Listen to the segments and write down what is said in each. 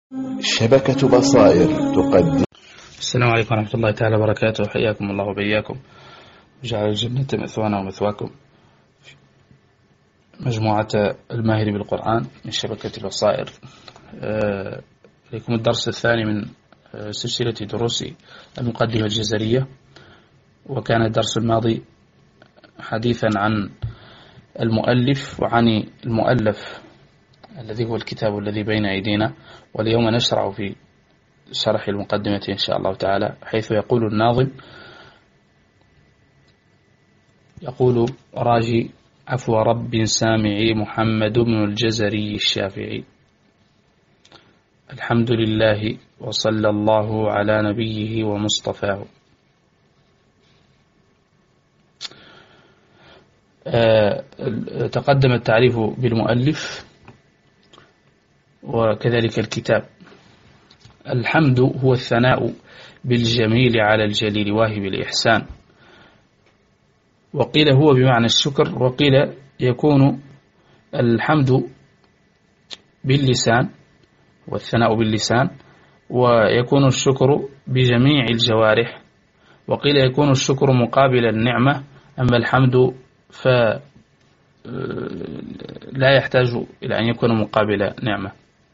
شبكة بصائر تقدم. السلام عليكم ورحمة الله تعالى وبركاته. حياكم الله وبياكم، وجعل الجنة مثوانا ومثواكم. مجموعة الماهر بالقرآن من شبكة بصائر، لكم الدرس الثاني من سلسلة دروس المقدمة الجزرية. وكان الدرس الماضي حديثا عن المؤلف وعن المؤلف الذي هو الكتاب الذي بين أيدينا، واليوم نشرع في شرح المقدمة إن شاء الله تعالى، حيث يقول الناظم: يقول راجي عفو رب سامعي محمد بن الجزري الشافعي، الحمد لله وصلى الله على نبيه ومصطفاه. تقدم التعريف بالمؤلف وكذلك الكتاب. الحمد هو الثناء بالجميل على الجليل واهب الإحسان، وقيل هو بمعنى الشكر، وقيل يكون الحمد باللسان والثناء باللسان، ويكون الشكر بجميع الجوارح، وقيل يكون الشكر مقابل النعمة، أما الحمد فلا يحتاج إلى أن يكون مقابل نعمة.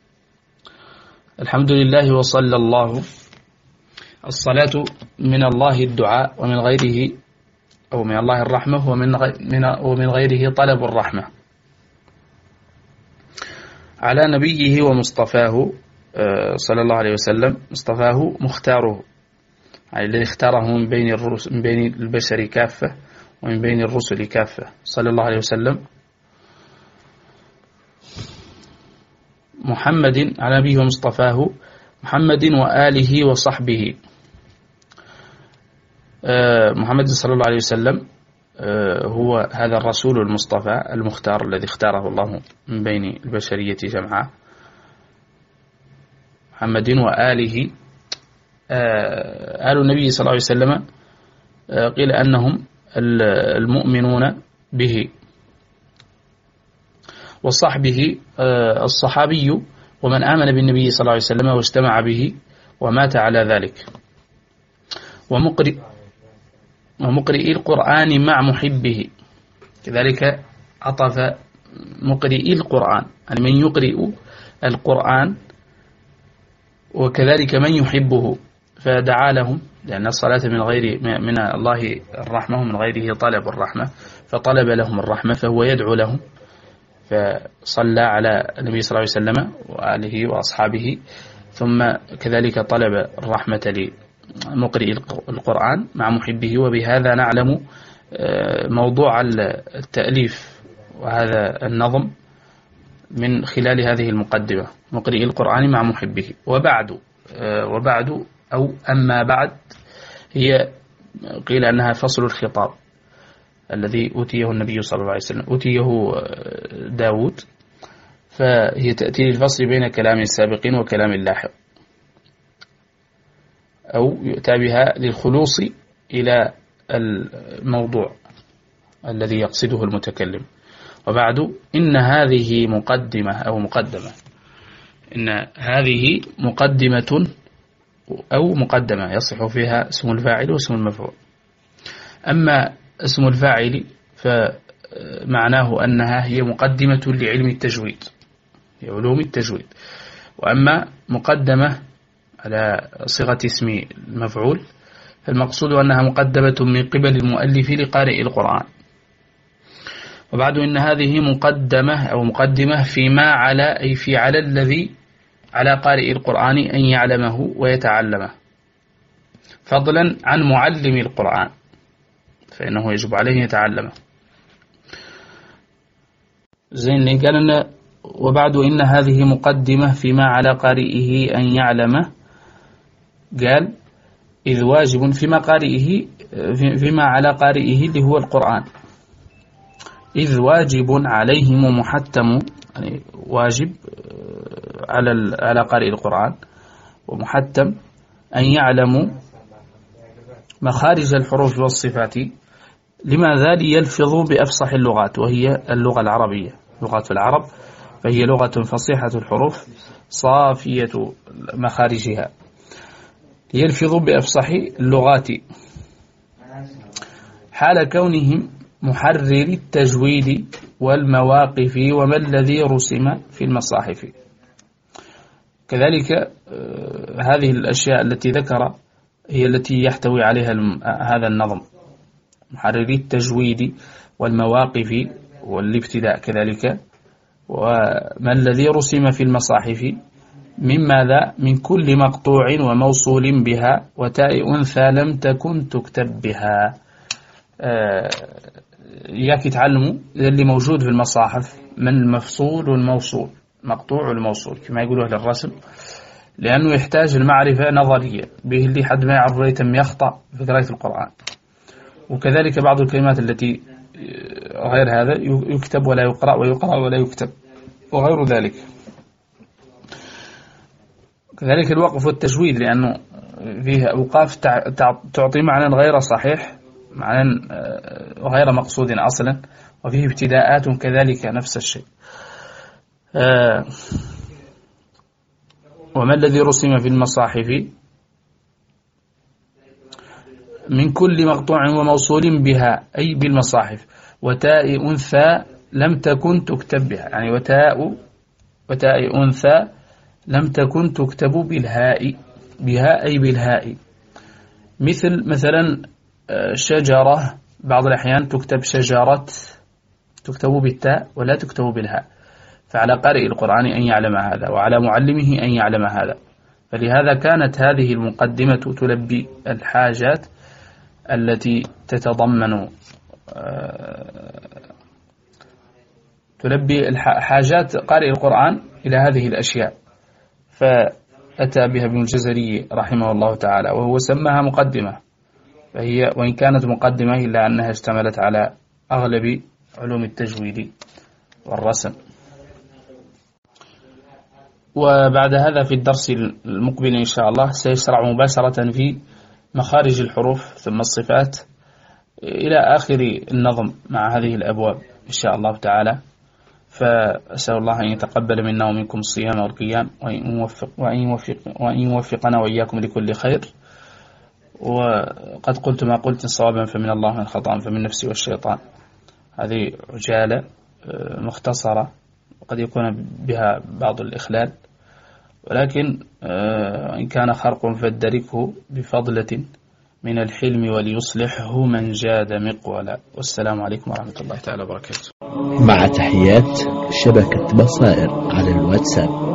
الحمد لله وصلى الله، الصلاة من الله الدعاء، ومن غيره أو من الله الرحمة، ومن غيره طلب الرحمة، على نبيه ومصطفاه صلى الله عليه وسلم. مصطفاه مختاره، يعني الذي اختاره من بين البشر كافة ومن بين الرسل كافة، صلى الله عليه وسلم. محمد على نبيه ومصطفاه، محمد وآله وصحبه. محمد صلى الله عليه وسلم هو هذا الرسول المصطفى المختار الذي اختاره الله من بين البشرية جمعاء. محمد وآله، آل النبي صلى الله عليه وسلم قيل أنهم المؤمنون به، وصحبه الصحابي ومن آمن بالنبي صلى الله عليه وسلم واجتمع به ومات على ذلك. ومقرئي القرآن مع محبه، كذلك عطف مقرئي القرآن، يعني من يقرئ القرآن، وكذلك من يحبه، فدعا لهم، لأن الصلاة من الله الرحمة، ومن غيره طلب الرحمة، فطلب لهم الرحمة فهو يدعو لهم، فصلى على النبي صلى الله عليه وسلم وآله وأصحابه، ثم كذلك طلب الرحمة لمقرئ القرآن مع محبه. وبهذا نعلم موضوع التأليف وهذا النظم من خلال هذه المقدمة: مقرئ القرآن مع محبه. وبعد أو أما بعد، هي قيل أنها فصل الخطاب الذي أوتيه النبي صلى الله عليه وسلم، أوتيه داود، فهي تأتي للفصل بين كلام السابقين وكلام اللاحق، أو يؤتى بها للخلوص إلى الموضوع الذي يقصده المتكلم. وبعد، إن هذه مقدمة أو مقدمة، إن هذه مقدمة أو مقدمة يصح فيها اسم الفاعل واسم المفعول. أما اسم الفاعل فمعناه أنها هي مقدمة لعلم التجويد، لعلوم التجويد. وأما مقدمة على صيغة اسم المفعول فالمقصود أنها مقدمة من قبل المؤلف لقارئ القرآن. وبعد، إن هذه مقدمة أو مقدمة فيما على، أي في على الذي على قارئ القرآن أن يعلمه ويتعلمه، فضلا عن معلم القرآن فإنه يجب عليه أن يتعلمه. زين، قال وبعد إن هذه مقدمة فيما على قارئه أن يعلمه، قال إذ واجب فيما على قارئه اللي هو القرآن، إذ واجب عليهم ومحتم، يعني واجب على قارئ القرآن ومحتم أن يعلموا مخارج الحروف والصفات، لماذا؟ ليلفظوا بأفصح اللغات، وهي اللغة العربية، لغة العرب، فهي لغة فصيحة الحروف صافية مخارجها، يلفظ بأفصح اللغات حال كونهم محرر التجويد والمواقف وما الذي رسم في المصاحف. كذلك هذه الأشياء التي ذكر هي التي يحتوي عليها هذا النظم، محرر التجويد والمواقف والابتداء كذلك، وما الذي رسم في المصاحف من ماذا؟ من كل مقطوع وموصول بها وتاء أنثى لم تكن تكتب بها. ياك تعلموا اللي موجود في المصاحف من المفصول والموصول، مقطوع والموصول كما يقولوا أهل الرسم، لأنه يحتاج المعرفة نظرية به اللي حد ما يعرف يتم يخطأ في قراءة القرآن. وكذلك بعض الكلمات التي غير هذا يكتب ولا يقرأ ويقرأ ولا يكتب وغير ذلك. كذلك الوقف والتجويد، لأنه فيه أوقاف تعطي معنى غير صحيح، معنى غير مقصود أصلا، وفيه ابتداءات كذلك نفس الشيء. وما الذي رسم في المصاحف من كل مقطوع وموصول بها أي بالمصاحف وتاء أنثى لم تكن تكتب بها، يعني وتاء أنثى لم تكن تكتب بالهاء، بها أي بالهاء. مثلا شجرة بعض الأحيان تكتب شجرة، تكتب بالتاء ولا تكتب بالهاء، فعلى قارئ القرآن أن يعلم هذا وعلى معلمه أن يعلم هذا. فلهذا كانت هذه المقدمة تلبي الحاجات التي تتضمن تلبي حاجات قارئ القرآن إلى هذه الأشياء، فأتى بها ابن الجزري رحمه الله تعالى، وهو سماها مقدمة، فهي وإن كانت مقدمة إلا أنها اشتملت على أغلب علوم التجويد والرسم. وبعد هذا في الدرس المقبل إن شاء الله سيشرع مباشرة في مخارج الحروف ثم الصفات إلى آخر النظم مع هذه الأبواب إن شاء الله تعالى. فأسأل الله أن يتقبل منا ومنكم الصيام والقيام، وأن يوفقنا وإياكم لكل خير. وقد قلت ما قلت صوابا فمن الله، من خطأ فمن نفسي والشيطان. هذه عجالة مختصرة وقد يكون بها بعض الإخلال، ولكن إن كان خرق فادركه بفضلة من الحلم وليصلحه من جاد مقولا. والسلام عليكم ورحمة الله تعالى وبركاته. مع تحيات شبكة بصائر على الواتساب.